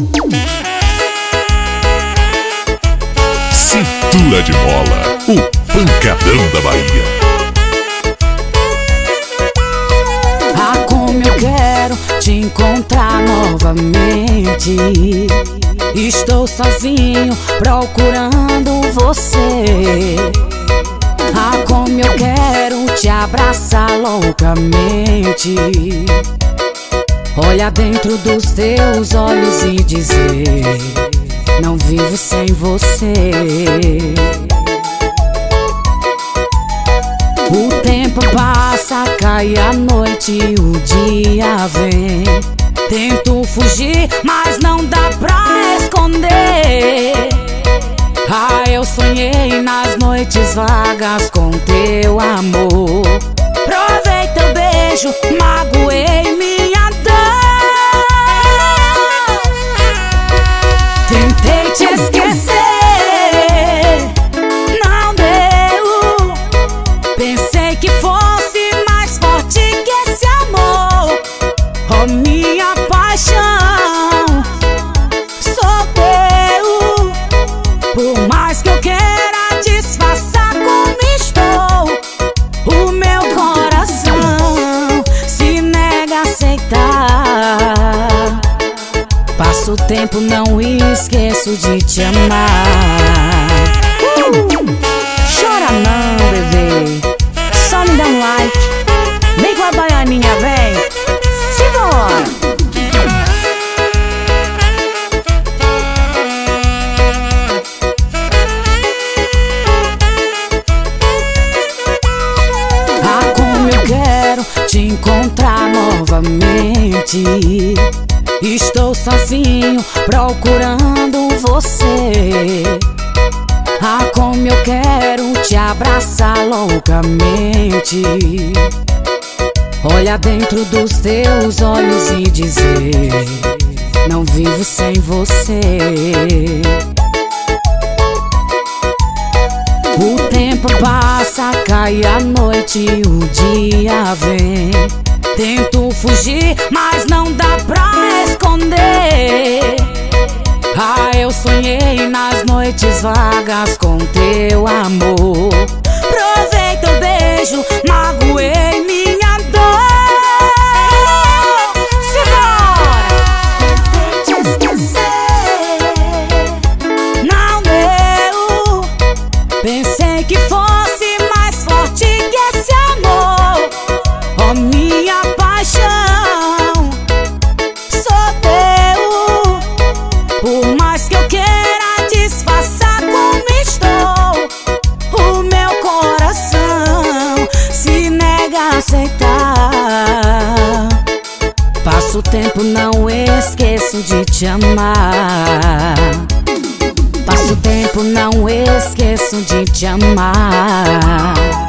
Cintura de Mola, o pancadão da Bahia. Ah, como eu quero te encontrar novamente. Estou sozinho procurando você. Ah, como eu quero te abraçar loucamente. Olhar dentro dos teus olhos e dizer: não vivo sem você. O tempo passa, cai a noite e o dia vem. Tento fugir, mas não dá pra esconder. Ah, eu sonhei nas noites vagas com teu amor. Provei teu beijo, magoei minha dor. Tentei te esquecer, não deu. Pensei que fosse mais forte que esse amor. Oh, minha paixão, sou teu. Por mais que eu queira disfarçar como estou, o meu coração se nega a aceitar. Passo o tempo, não esqueço de te amar. Chora não, bebê, só me dá um like. Vem com a baianinha, vem. Simbora! Ah, como eu quero te encontrar novamente. Estou sozinho procurando você. Ah, como eu quero te abraçar loucamente. Olhar dentro dos teus olhos e dizer: não vivo sem você. O tempo passa, cai a noite e o dia vem. Tento fugir, mas não dá pra esconder. Ah, eu sonhei nas noites vagas com teu amor. Provei teu beijo, magoei minha dor. Simbora! Tentei te esquecer, não deu. Pensei que fosse mais forte que esse amor. Oh, minha paixão, sou teu. Por mais que eu queira disfarçar como estou, o meu coração se nega a aceitar. Passo o tempo, não esqueço de te amar. Passo o tempo, não esqueço de te amar.